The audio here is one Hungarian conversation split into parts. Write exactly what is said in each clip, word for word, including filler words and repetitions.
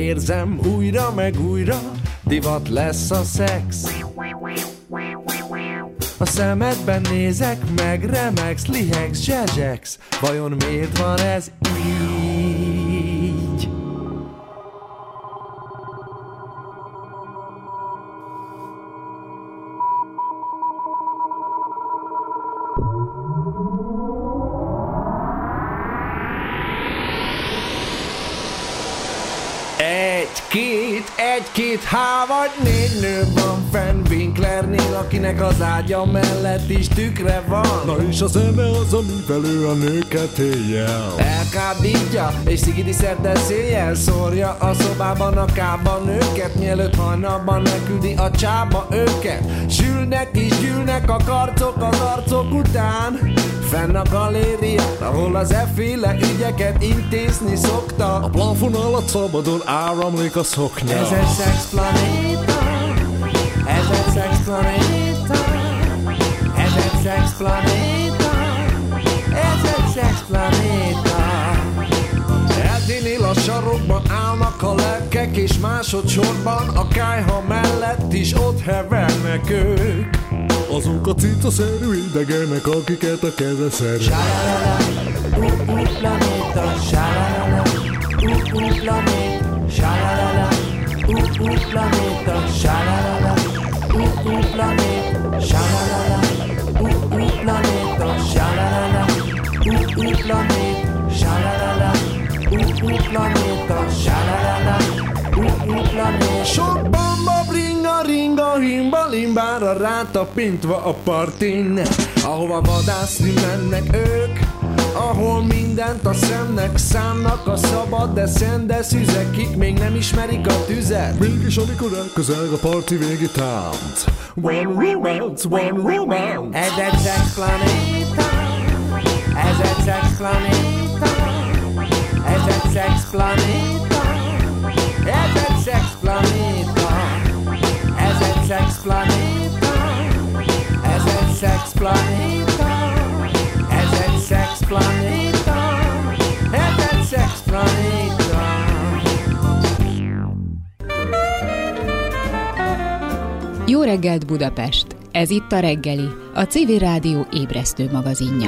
érzem újra meg újra, divat lesz a szex. A szemedben nézek, meg remegsz, lihegsz, zsezsegsz. Vajon miért van ez így? Egy-két, egy-két, há vagy négy nő van fenn Winklernél, akinek az ágya mellett is tükre van. Na és a zene az, amivel ő a nőket éjjel elkábítja, és szigidi szerte széjjel szórja a szobában a kába nőket, mielőtt hajnalban leküldi a csába őket. Sülnek és gyűlnek a karcok az arcok után, fenn a galéria, ahol az efféle ügyeket intézni szokta. A plafon alatt szabadon áramlik a szoknya. Ez egy szexplanéta, ez egy szexplanéta, ez egy szexplanéta, ez egy szexplanéta. Eddinél a sarokban állnak a lelkek, és másodszorban a kályha mellett is ott hevernek ők. Azok a cicaszerű idegenek, akiket a keze szerű. Sálalala, uh-uh planéta, sálalala, uh-uh planéta, sálalala, uh-uh planéta, sálalala, uh-uh planéta, sálalala, uh-uh planéta, sálalala, uh-uh planéta, sálalala, uh-uh planéta, sálalala, uh-uh planéta. Sok bamba bringa ringa himba limbára rátapintva a partin, ahova vadászni mennek ők, ahol mindent a szemnek szánnak a szabad, de szende szüzekig még nem ismerik a tüzet. Mégis amikor elközel a parti végi tánc, one romance, one romance. Ez egy szexplanéta, ez egy szexplanéta, ez egy szexplanéta, ez egy szexplanéta, ez egy szexplanéta, ez egy szexplanéta, ez egy szexplanéta, ez egy szexplanéta. Jó reggelt Budapest! Ez itt a reggeli, a Civil Rádió ébresztő magazinja.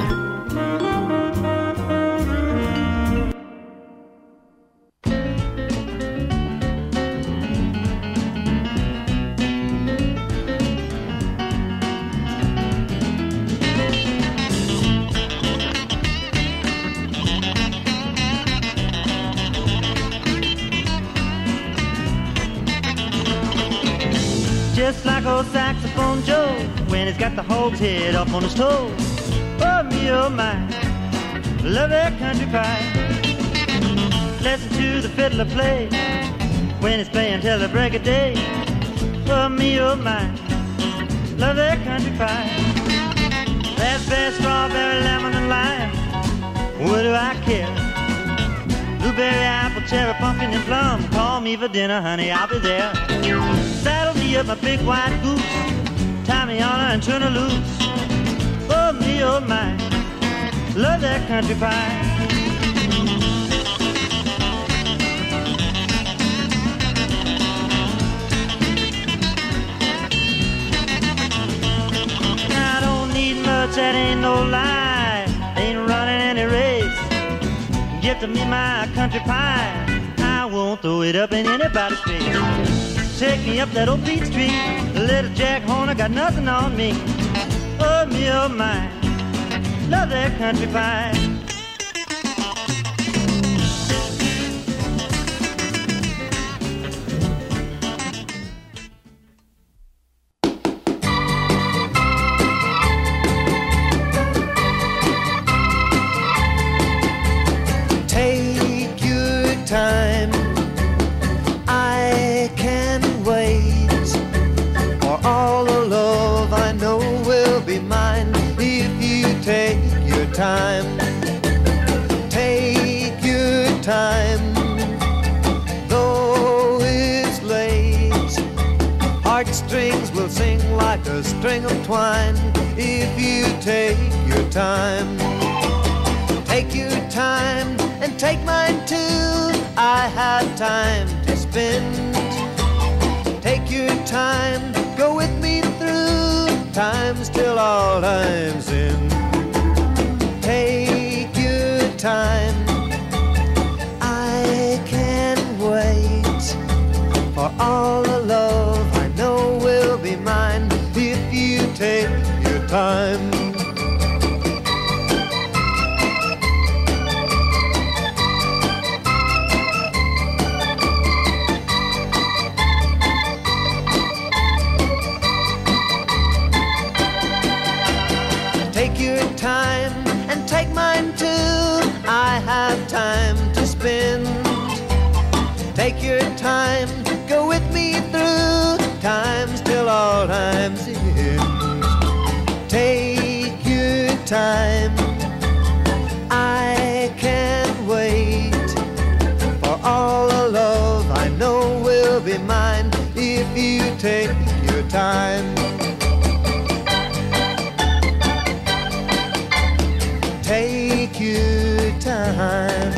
Just like old saxophone Joe, when he's got the hog's head up on his toes. Oh me, oh my, love that country pie. Listen to the fiddler play, when he's playing till the break of day. Oh me, oh my, love that country pie. Raspberry, strawberry, lemon and lime, what do I care? Blueberry, apple, cherry, pumpkin and plum, call me for dinner, honey, I'll be there. Saddle me up my big white goose, tie me on her and turn her loose. Oh me, oh my, love that country pie. I don't need much, that ain't no lie, ain't running any race. Get to me my country pie, I won't throw it up in anybody's face. Take me up that old Beach Street, the little Jack Horner got nothing on me. Oh me, oh my, love that country pie. Take your time, I can wait, for all the love I know will be mine if you take your time. Take your time, though it's late, heartstrings will sing like a string of twine if you take your time. Take your time and take mine too, I have time to spend. Take your time, go with me through times till all time's end. Take your time, I can't wait for all the love I know will be mine if you take your time. Take your time and take mine too. I have time to spend. Take your time, go with me through times till all time's end. Take your time, I can't wait for all the love I know will be mine if you take your time. Take your time.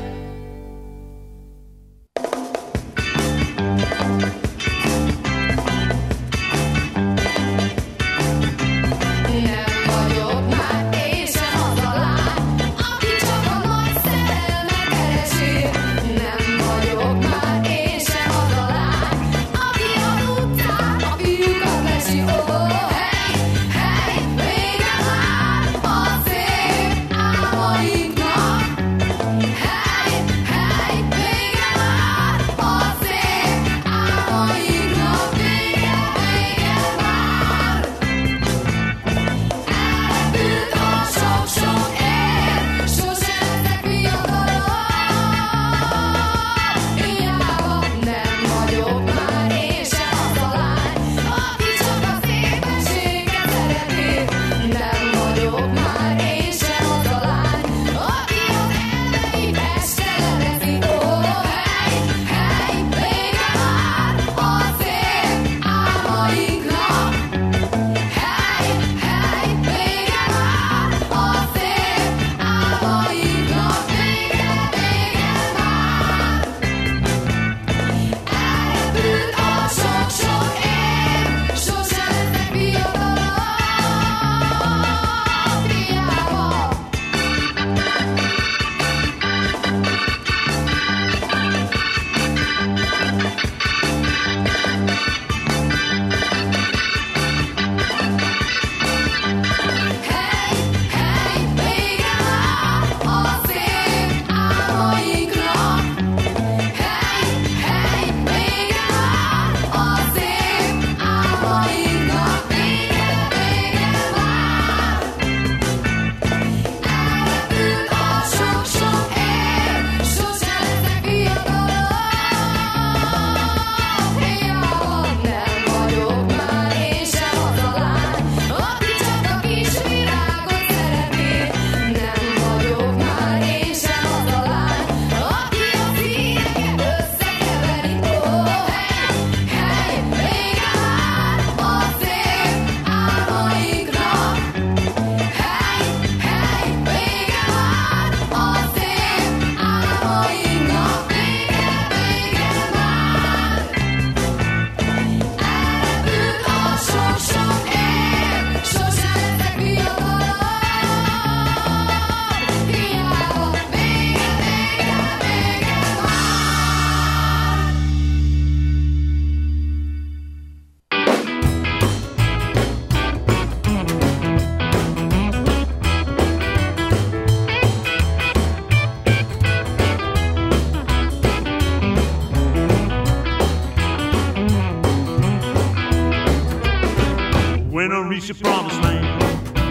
When I reach the promised land,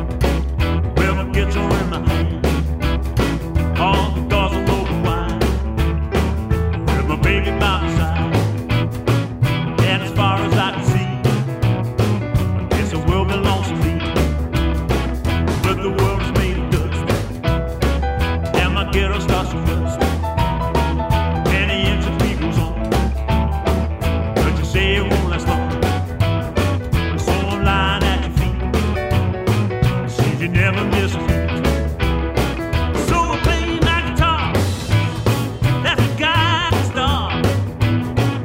well, my guitar in my hand, all the doors are open wide, with my baby by my side, and as far as I can see, I guess the world belongs to me, but the world is made of dust, and my guitar starts to rust, and the engine beat goes on, but you say it won't last long. You never miss a beat. So I play my guitar, that's the guy star.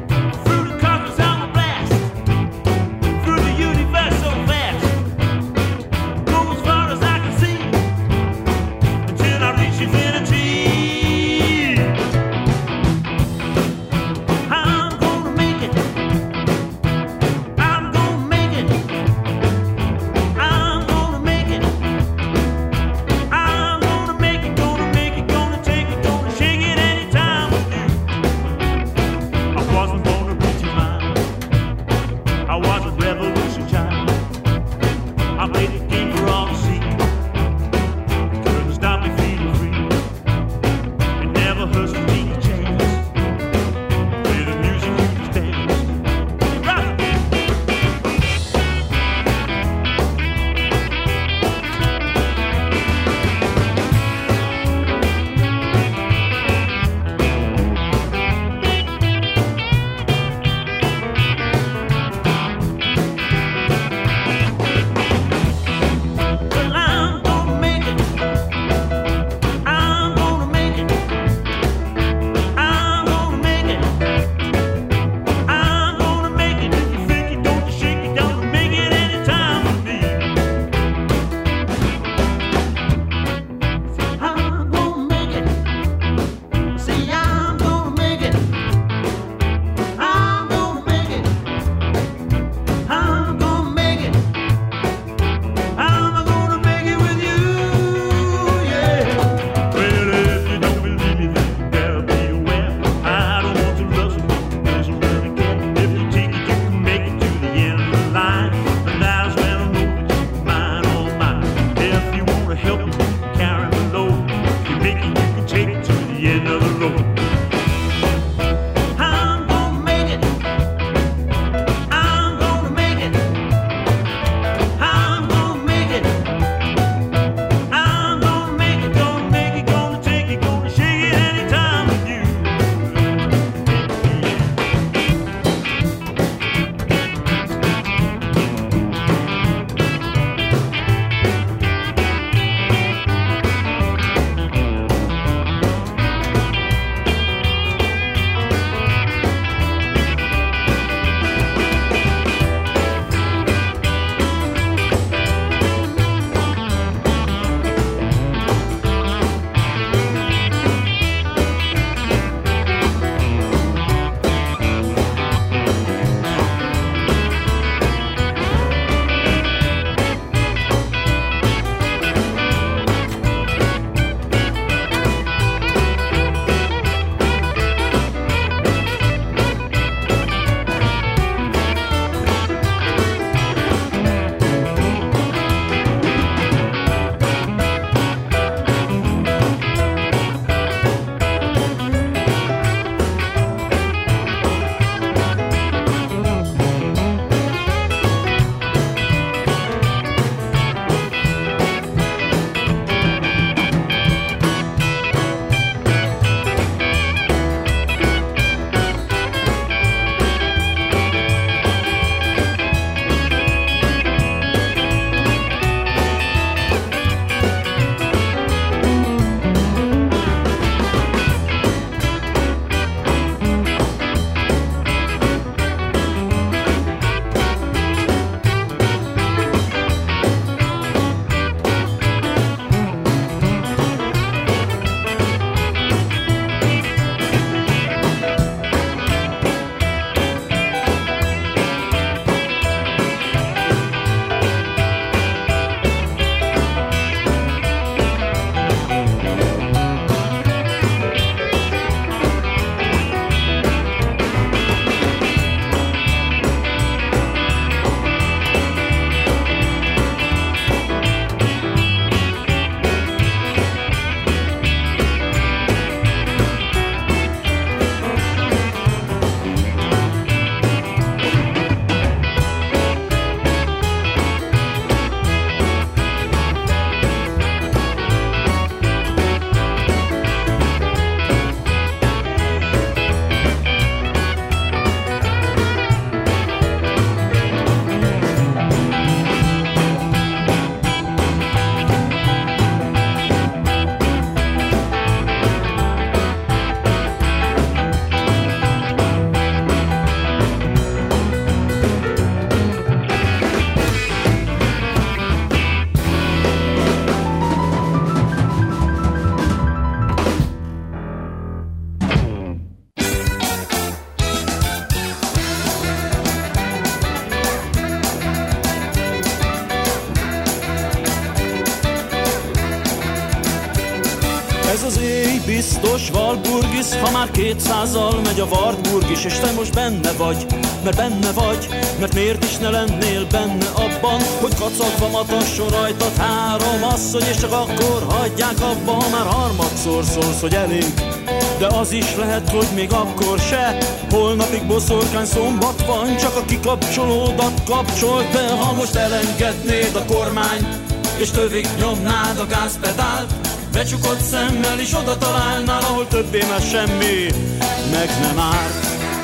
az éj, biztos Walpurgis, ha már kétszázzal megy a Wartburg is, és te most benne vagy, mert benne vagy, mert miért is ne lennél benne abban, hogy kacagva matasson rajtad három asszony, és csak akkor hagyják abba, ha már harmadszor szólsz, hogy elég. De az is lehet, hogy még akkor se. Holnapig boszorkány szombat van, csak a kikapcsolódat kapcsolt be. Ha most elengednéd a kormányt, és tövig nyomnád a gázpedált, becsukott szemmel is oda találnál, ahol többé már semmi meg nem árt.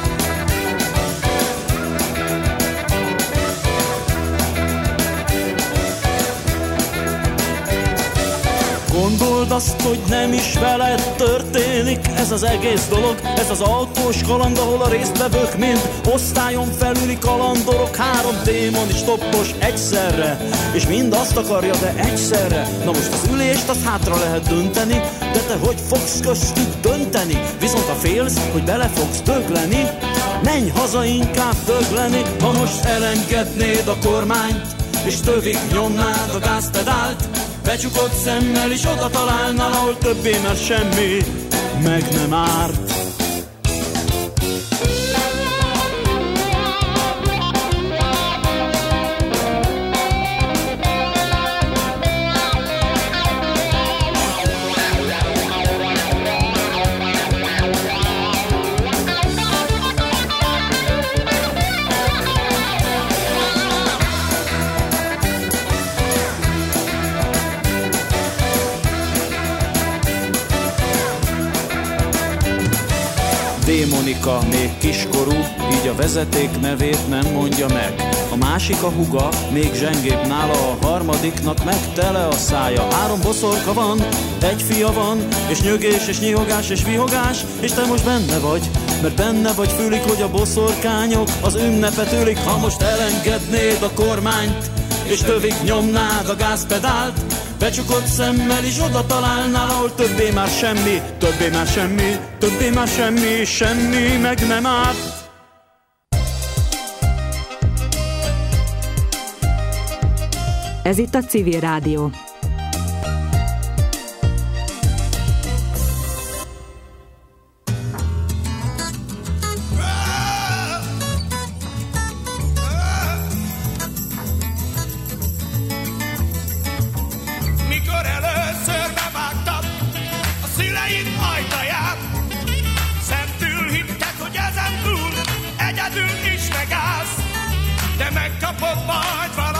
Gondold azt, hogy nem is veled történik ez az egész dolog, ez az autós kaland, ahol a résztvevők mind osztályon felüli kalandorok, három démon is toppos egyszerre, és mind azt akarja, de egyszerre. Na most az ülést azt hátra lehet dönteni, de te hogy fogsz köztük dönteni? Viszont ha félsz, hogy bele fogsz dögleni, menj haza inkább dögleni. Ha most elengednéd a kormányt, és tövig nyomnád a gázpedált, becsukott szemmel is oda találnál, ahol többé már semmi meg nem árt. Démonika még kiskorú, így a vezeték nevét nem mondja meg. A másik a huga, még zsengébb nála, a harmadiknak meg tele a szája. Három boszorka van, egy fia van, és nyögés, és nyihogás, és vihogás, és te most benne vagy, mert benne vagy, fülik, hogy a boszorkányok az ünnepet ülik. Ha most elengednéd a kormányt, és tövig nyomnád a gázpedált, becsukott szemmel is oda találnál, ahol többé már semmi, többé már semmi, többé már semmi, semmi meg nem árt. Ez itt a Civil Rádió. Megkapod majd